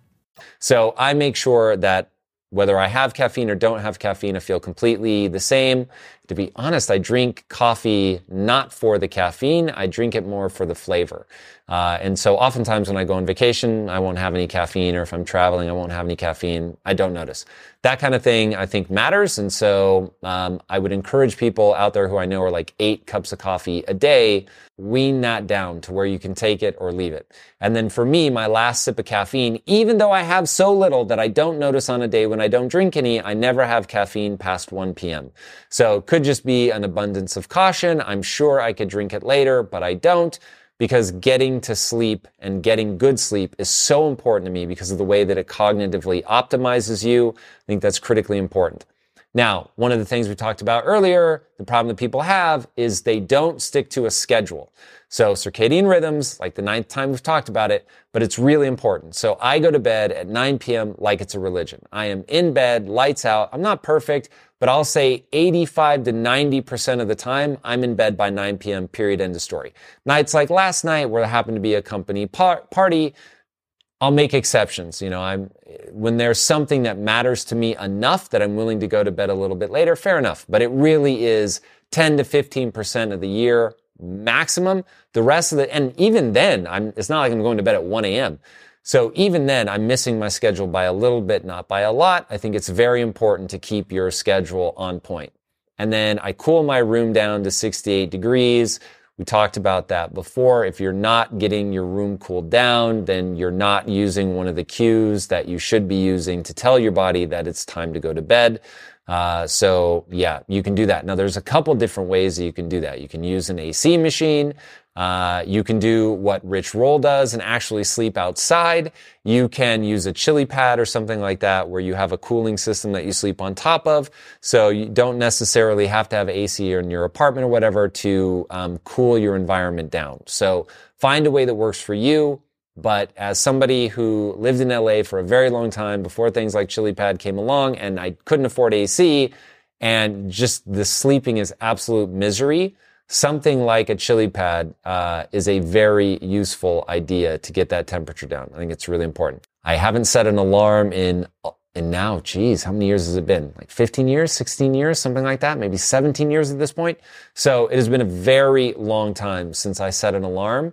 So I make sure that whether I have caffeine or don't have caffeine, I feel completely the same. To be honest, I drink coffee not for the caffeine. I drink it more for the flavor. Uh, and so oftentimes when I go on vacation, I won't have any caffeine, or if I'm traveling, I won't have any caffeine. I don't notice. That kind of thing, I think, matters. And so um, I would encourage people out there who I know are like eight cups of coffee a day, wean that down to where you can take it or leave it. And then for me, my last sip of caffeine, even though I have so little that I don't notice on a day when I don't drink any, I never have caffeine past one p.m. So it could just be an abundance of caution. I'm sure I could drink it later, but I don't, because getting to sleep and getting good sleep is so important to me because of the way that it cognitively optimizes you. I think that's critically important. Now, one of the things we talked about earlier, the problem that people have is they don't stick to a schedule. So circadian rhythms, like the ninth time we've talked about it, but it's really important. So I go to bed at nine p.m. like it's a religion. I am in bed, lights out. I'm not perfect, but I'll say eighty-five to ninety percent of the time, I'm in bed by nine p.m., period, end of story. Nights like last night where there happened to be a company par- party, I'll make exceptions. You know, I'm, when there's something that matters to me enough that I'm willing to go to bed a little bit later, fair enough. But it really is ten to fifteen percent of the year maximum. The rest of the, and even then, I'm, it's not like I'm going to bed at one a.m. So even then, I'm missing my schedule by a little bit, not by a lot. I think it's very important to keep your schedule on point. And then I cool my room down to sixty-eight degrees. We talked about that before. If you're not getting your room cooled down, then you're not using one of the cues that you should be using to tell your body that it's time to go to bed. Uh, so yeah, you can do that. Now there's a couple different ways that you can do that. You can use an A C machine. Uh, you can do what Rich Roll does and actually sleep outside. You can use a chili pad or something like that where you have a cooling system that you sleep on top of. So you don't necessarily have to have A C in your apartment or whatever to um, cool your environment down. So find a way that works for you. But as somebody who lived in L A for a very long time before things like chili pad came along and I couldn't afford A C and just the sleeping is absolute misery, something like a chili pad uh, is a very useful idea to get that temperature down. I think it's really important. I haven't set an alarm in, in now, geez, how many years has it been? Like fifteen years, sixteen years, something like that, maybe seventeen years at this point. So it has been a very long time since I set an alarm.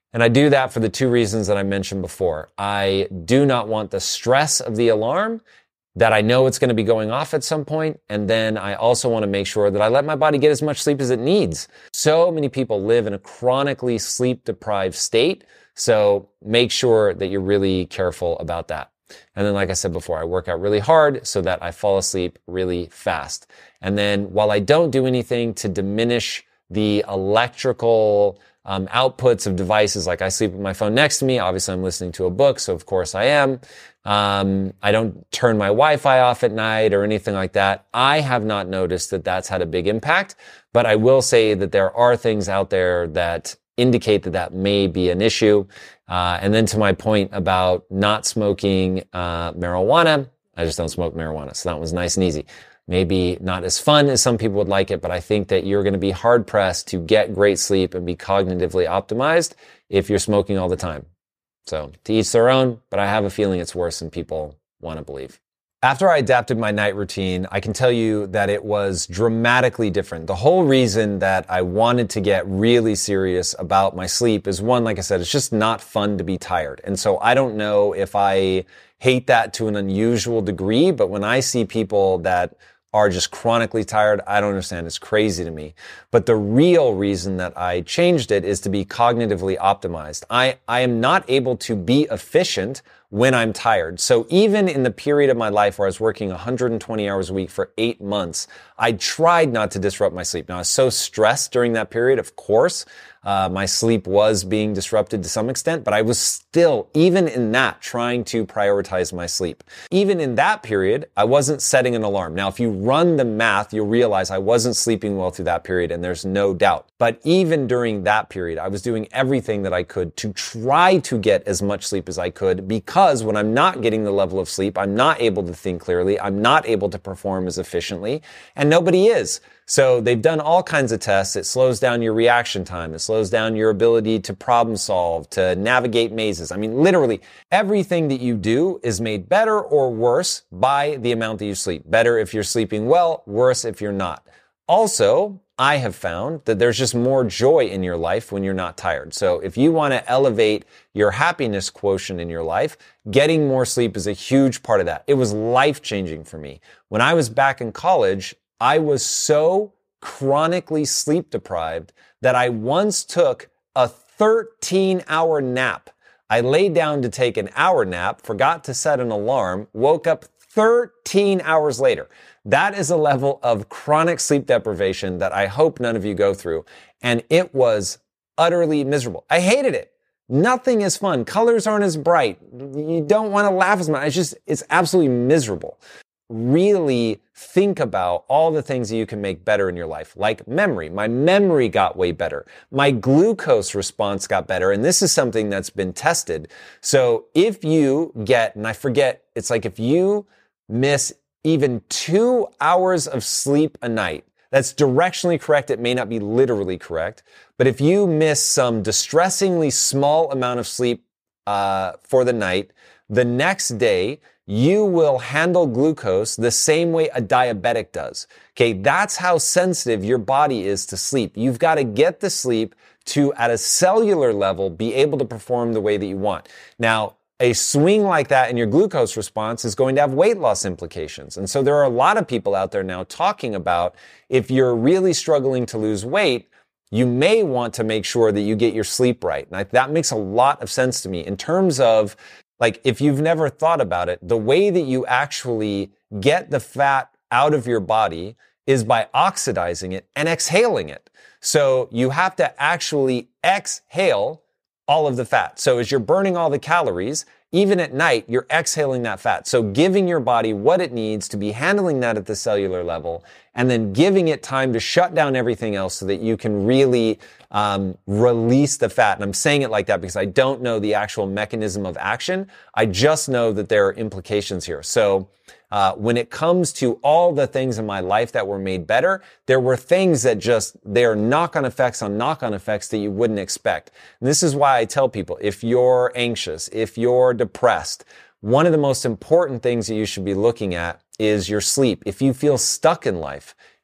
And I do that for the two reasons that I mentioned before. I do not want the stress of the alarm that I know it's going to be going off at some point. And then I also want to make sure that I let my body get as much sleep as it needs. So many people live in a chronically sleep-deprived state. So make sure that you're really careful about that. And then, like I said before, I work out really hard so that I fall asleep really fast. And then while I don't do anything to diminish the electrical um, outputs of devices, like I sleep with my phone next to me, obviously I'm listening to a book, so of course I am. Um, I don't turn my Wi-Fi off at night or anything like that. I have not noticed that that's had a big impact, but I will say that there are things out there that indicate that that may be an issue. Uh, and then to my point about not smoking uh, marijuana, I just don't smoke marijuana, so that was nice and easy. Maybe not as fun as some people would like it, but I think that you're going to be hard-pressed to get great sleep and be cognitively optimized if you're smoking all the time. So to each their own, but I have a feeling it's worse than people want to believe. After I adapted my night routine, I can tell you that it was dramatically different. The whole reason that I wanted to get really serious about my sleep is, one, like I said, it's just not fun to be tired. And so I don't know if I hate that to an unusual degree, but when I see people that are just chronically tired, I don't understand. It's crazy to me. But the real reason that I changed it is to be cognitively optimized. I, I am not able to be efficient when I'm tired. So even in the period of my life where I was working one hundred twenty hours a week for eight months, I tried not to disrupt my sleep. Now, I was so stressed during that period, of course. Uh, my sleep was being disrupted to some extent, but I was still, even in that, trying to prioritize my sleep. Even in that period, I wasn't setting an alarm. Now, if you run the math, you'll realize I wasn't sleeping well through that period, and there's no doubt. But even during that period, I was doing everything that I could to try to get as much sleep as I could, because when I'm not getting the level of sleep, I'm not able to think clearly, I'm not able to perform as efficiently, and nobody is. So they've done all kinds of tests. It slows down your reaction time. It slows down your ability to problem solve, to navigate mazes. I mean, literally everything that you do is made better or worse by the amount that you sleep. Better if you're sleeping well, worse if you're not. Also, I have found that there's just more joy in your life when you're not tired. So if you want to elevate your happiness quotient in your life, getting more sleep is a huge part of that. It was life-changing for me. When I was back in college, I was so chronically sleep deprived that I once took a thirteen hour nap. I laid down to take an hour nap, forgot to set an alarm, woke up thirteen hours later. That is a level of chronic sleep deprivation that I hope none of you go through. And it was utterly miserable. I hated it. Nothing is fun. Colors aren't as bright. You don't want to laugh as much. It's just, it's absolutely miserable. Really think about all the things that you can make better in your life, like memory. My memory got way better. My glucose response got better. And this is something that's been tested. So if you get, and I forget, it's like if you miss even two hours of sleep a night, that's directionally correct. It may not be literally correct. But if you miss some distressingly small amount of sleep uh, for the night, the next day, you will handle glucose the same way a diabetic does. Okay, that's how sensitive your body is to sleep. You've got to get the sleep to, at a cellular level, be able to perform the way that you want. Now, a swing like that in your glucose response is going to have weight loss implications. And so there are a lot of people out there now talking about if you're really struggling to lose weight, you may want to make sure that you get your sleep right. And that makes a lot of sense to me in terms of, like, if you've never thought about it, the way that you actually get the fat out of your body is by oxidizing it and exhaling it. So you have to actually exhale all of the fat. So as you're burning all the calories, even at night, you're exhaling that fat. So giving your body what it needs to be handling that at the cellular level, and then giving it time to shut down everything else so that you can really um, release the fat. And I'm saying it like that because I don't know the actual mechanism of action. I just know that there are implications here. So uh, when it comes to all the things in my life that were made better, there were things that just, they're knock-on effects on knock-on effects that you wouldn't expect. And this is why I tell people, if you're anxious, if you're depressed, one of the most important things that you should be looking at is your sleep. If you feel stuck in life,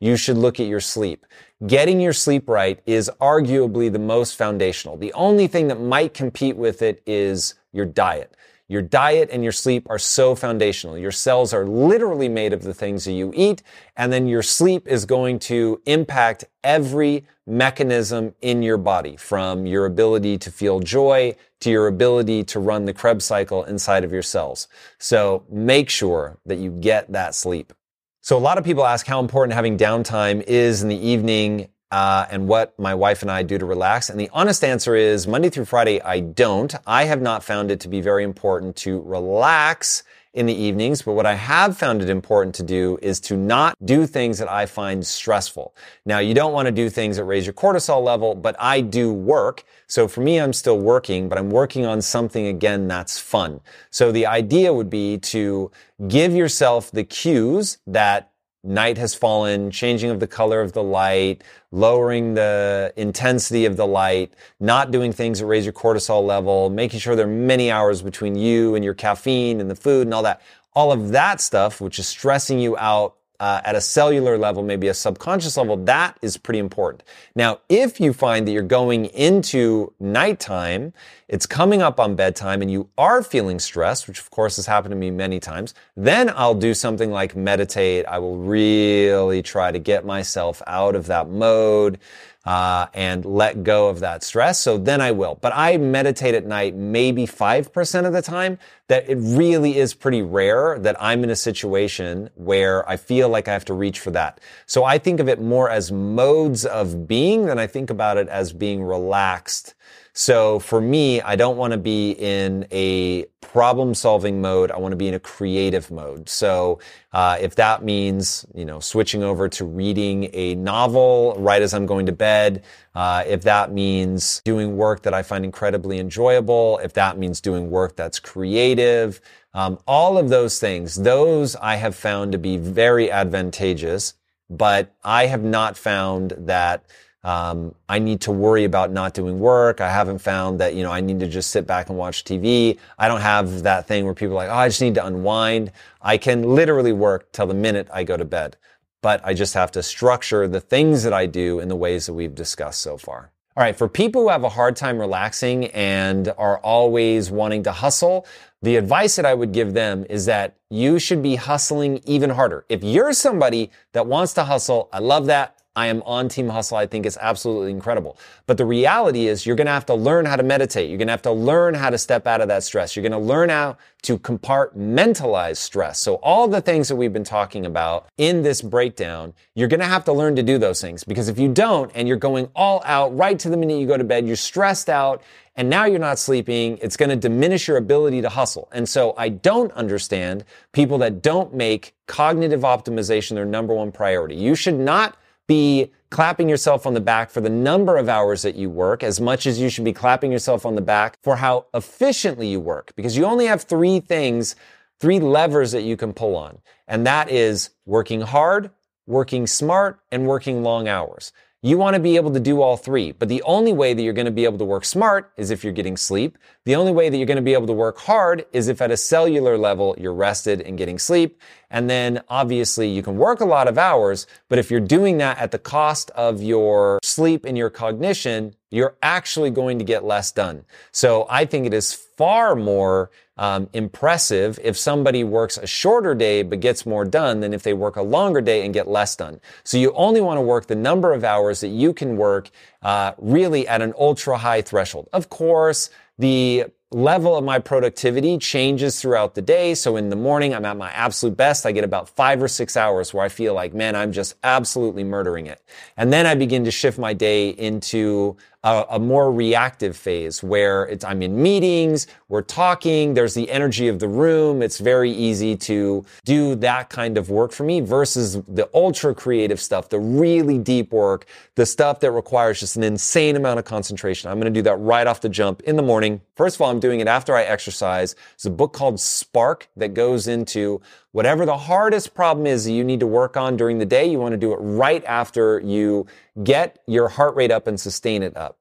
you should look at your sleep. Getting your sleep right is arguably the most foundational. The only thing that might compete with it is your diet. Your diet and your sleep are so foundational. Your cells are literally made of the things that you eat, and then your sleep is going to impact every mechanism in your body, from your ability to feel joy to your ability to run the Krebs cycle inside of your cells. So make sure that you get that sleep. So a lot of people ask how important having downtime is in the evening Uh, and what my wife and I do to relax. And the honest answer is Monday through Friday, I don't. I have not found it to be very important to relax in the evenings, but what I have found it important to do is to not do things that I find stressful. Now, you don't want to do things that raise your cortisol level, but I do work. So for me, I'm still working, but I'm working on something, again, that's fun. So the idea would be to give yourself the cues that night has fallen, changing of the color of the light, lowering the intensity of the light, not doing things that raise your cortisol level, making sure there are many hours between you and your caffeine and the food and all that. All of that stuff, which is stressing you out uh, at a cellular level, maybe a subconscious level, that is pretty important. Now, if you find that you're going into nighttime, it's coming up on bedtime, and you are feeling stressed, which of course has happened to me many times, then I'll do something like meditate. I will really try to get myself out of that mode uh, and let go of that stress. So then I will. But I meditate at night maybe five percent of the time. That it really is pretty rare that I'm in a situation where I feel like I have to reach for that. So I think of it more as modes of being than I think about it as being relaxed. So for me, I don't want to be in a problem-solving mode. I want to be in a creative mode. So uh, if that means, you know, switching over to reading a novel right as I'm going to bed, uh, if that means doing work that I find incredibly enjoyable, if that means doing work that's creative, um, all of those things, those I have found to be very advantageous, but I have not found that Um, I need to worry about not doing work. I haven't found that, you know, I need to just sit back and watch T V. I don't have that thing where people are like, oh, I just need to unwind. I can literally work till the minute I go to bed, but I just have to structure the things that I do in the ways that we've discussed so far. All right. For people who have a hard time relaxing and are always wanting to hustle, the advice that I would give them is that you should be hustling even harder. If you're somebody that wants to hustle, I love that. I am on Team Hustle. I think it's absolutely incredible. But the reality is you're going to have to learn how to meditate. You're going to have to learn how to step out of that stress. You're going to learn how to compartmentalize stress. So all the things that we've been talking about in this breakdown, you're going to have to learn to do those things, because if you don't and you're going all out right to the minute you go to bed, you're stressed out, and now you're not sleeping, it's going to diminish your ability to hustle. And so I don't understand people that don't make cognitive optimization their number one priority. You should not be clapping yourself on the back for the number of hours that you work as much as you should be clapping yourself on the back for how efficiently you work, because you only have three things, three levers that you can pull on. And that is working hard, working smart, and working long hours. You want to be able to do all three, but the only way that you're going to be able to work smart is if you're getting sleep. The only way that you're going to be able to work hard is if at a cellular level you're rested and getting sleep. And then obviously you can work a lot of hours, but if you're doing that at the cost of your sleep and your cognition, you're actually going to get less done. So I think it is far more um, impressive if somebody works a shorter day but gets more done than if they work a longer day and get less done. So you only want to work the number of hours that you can work uh, really at an ultra high threshold. Of course, the level of my productivity changes throughout the day. So in the morning, I'm at my absolute best. I get about five or six hours where I feel like, man, I'm just absolutely murdering it. And then I begin to shift my day into a, a more reactive phase where it's, I'm in meetings, we're talking, there's the energy of the room. It's very easy to do that kind of work for me versus the ultra creative stuff, the really deep work, the stuff that requires just an insane amount of concentration. I'm going to do that right off the jump in the morning. First of all, I'm doing it after I exercise. There's a book called Spark that goes into whatever the hardest problem is that you need to work on during the day. You want to do it right after you get your heart rate up and sustain it up.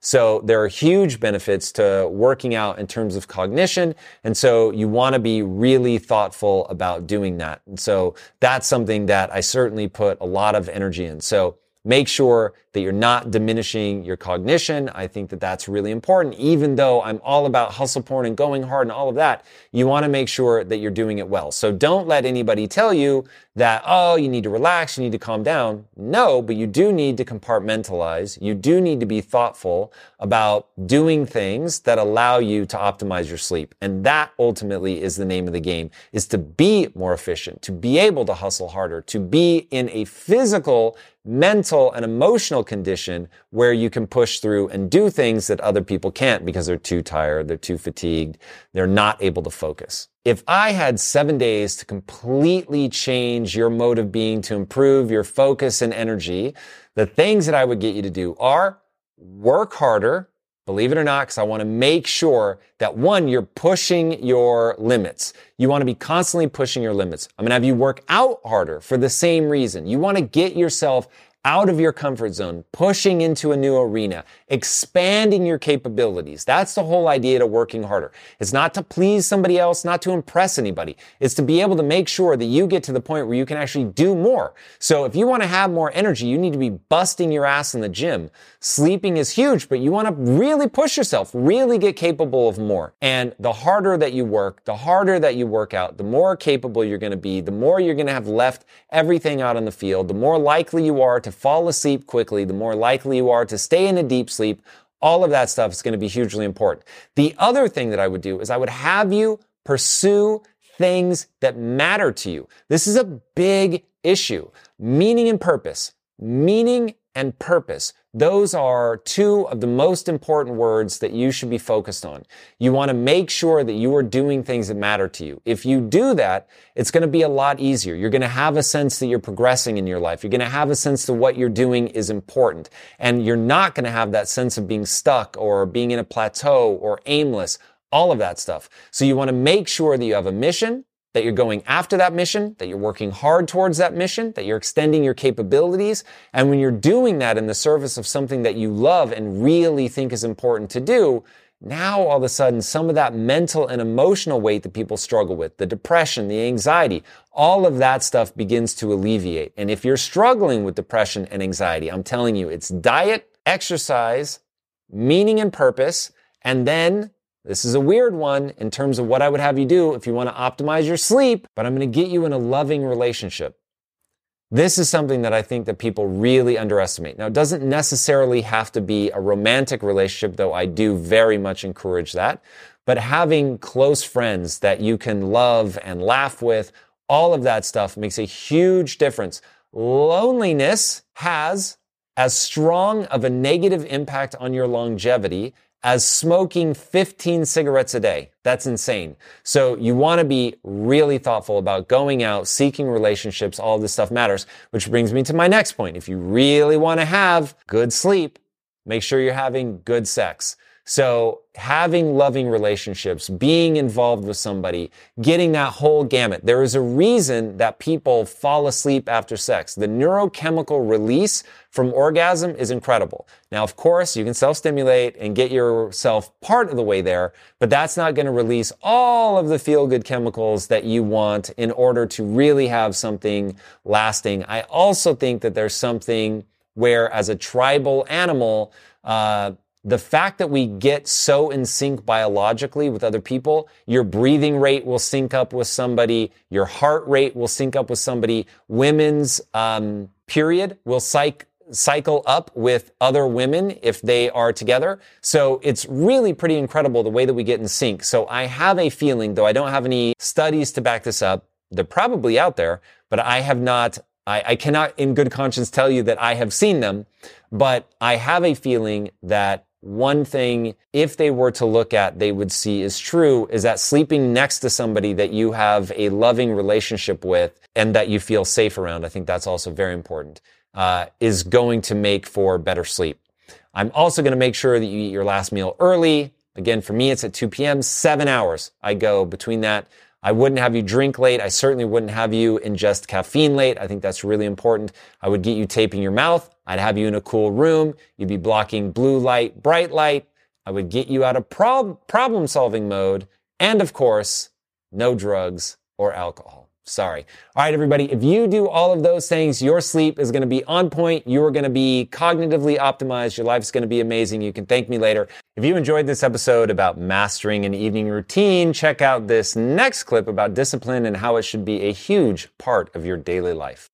So there are huge benefits to working out in terms of cognition. And so you want to be really thoughtful about doing that. And so that's something that I certainly put a lot of energy in. So make sure that you're not diminishing your cognition. I think that that's really important. Even though I'm all about hustle porn and going hard and all of that, you want to make sure that you're doing it well. So don't let anybody tell you that, oh, you need to relax, you need to calm down. No, but you do need to compartmentalize. You do need to be thoughtful about doing things that allow you to optimize your sleep. And that ultimately is the name of the game, is to be more efficient, to be able to hustle harder, to be in a physical, mental, and emotional condition where you can push through and do things that other people can't because they're too tired, they're too fatigued, they're not able to focus. If I had seven days to completely change your mode of being, to improve your focus and energy, the things that I would get you to do are work harder, believe it or not, because I want to make sure that, one, you're pushing your limits. You want to be constantly pushing your limits. I'm going to have you work out harder for the same reason. You want to get yourself out of your comfort zone, pushing into a new arena, expanding your capabilities. That's the whole idea to working harder. It's not to please somebody else, not to impress anybody. It's to be able to make sure that you get to the point where you can actually do more. So if you want to have more energy, you need to be busting your ass in the gym. Sleeping is huge, but you want to really push yourself, really get capable of more. And the harder that you work, the harder that you work out, the more capable you're going to be, the more you're going to have left everything out on the field, the more likely you are to fall asleep quickly, the more likely you are to stay in a deep sleep. All of that stuff is going to be hugely important. The other thing that I would do is I would have you pursue things that matter to you. This is a big issue. Meaning and purpose. Meaning and purpose. Those are two of the most important words that you should be focused on. You want to make sure that you are doing things that matter to you. If you do that, it's going to be a lot easier. You're going to have a sense that you're progressing in your life. You're going to have a sense that what you're doing is important. And you're not going to have that sense of being stuck or being in a plateau or aimless, all of that stuff. So you want to make sure that you have a mission, that you're going after that mission, that you're working hard towards that mission, that you're extending your capabilities. And when you're doing that in the service of something that you love and really think is important to do, now all of a sudden some of that mental and emotional weight that people struggle with, the depression, the anxiety, all of that stuff begins to alleviate. And if you're struggling with depression and anxiety, I'm telling you, it's diet, exercise, meaning and purpose, and then this is a weird one in terms of what I would have you do if you want to optimize your sleep, but I'm going to get you in a loving relationship. This is something that I think that people really underestimate. Now, it doesn't necessarily have to be a romantic relationship, though I do very much encourage that, but having close friends that you can love and laugh with, all of that stuff makes a huge difference. Loneliness has as strong of a negative impact on your longevity as smoking fifteen cigarettes a day. That's insane. So you want to be really thoughtful about going out, seeking relationships. All of this stuff matters, which brings me to my next point. If you really want to have good sleep, make sure you're having good sex. So having loving relationships, being involved with somebody, getting that whole gamut. There is a reason that people fall asleep after sex. The neurochemical release from orgasm is incredible. Now, of course, you can self-stimulate and get yourself part of the way there, but that's not going to release all of the feel-good chemicals that you want in order to really have something lasting. I also think that there's something where, as a tribal animal, uh, the fact that we get so in sync biologically with other people, your breathing rate will sync up with somebody, your heart rate will sync up with somebody, women's um, period will psych, cycle up with other women if they are together. So it's really pretty incredible the way that we get in sync. So I have a feeling, though I don't have any studies to back this up, they're probably out there, but I have not I, I cannot in good conscience tell you that I have seen them, but I have a feeling that one thing, if they were to look at, they would see is true, is that sleeping next to somebody that you have a loving relationship with and that you feel safe around, I think that's also very important, uh, is going to make for better sleep. I'm also going to make sure that you eat your last meal early. Again, for me, it's at two p.m., seven hours I go between that. I wouldn't have you drink late. I certainly wouldn't have you ingest caffeine late. I think that's really important. I would get you taping your mouth. I'd have you in a cool room. You'd be blocking blue light, bright light. I would get you out of prob- problem-solving mode. And of course, no drugs or alcohol. Sorry. All right, everybody, if you do all of those things, your sleep is going to be on point. You're going to be cognitively optimized. Your life's going to be amazing. You can thank me later. If you enjoyed this episode about mastering an evening routine, check out this next clip about discipline and how it should be a huge part of your daily life.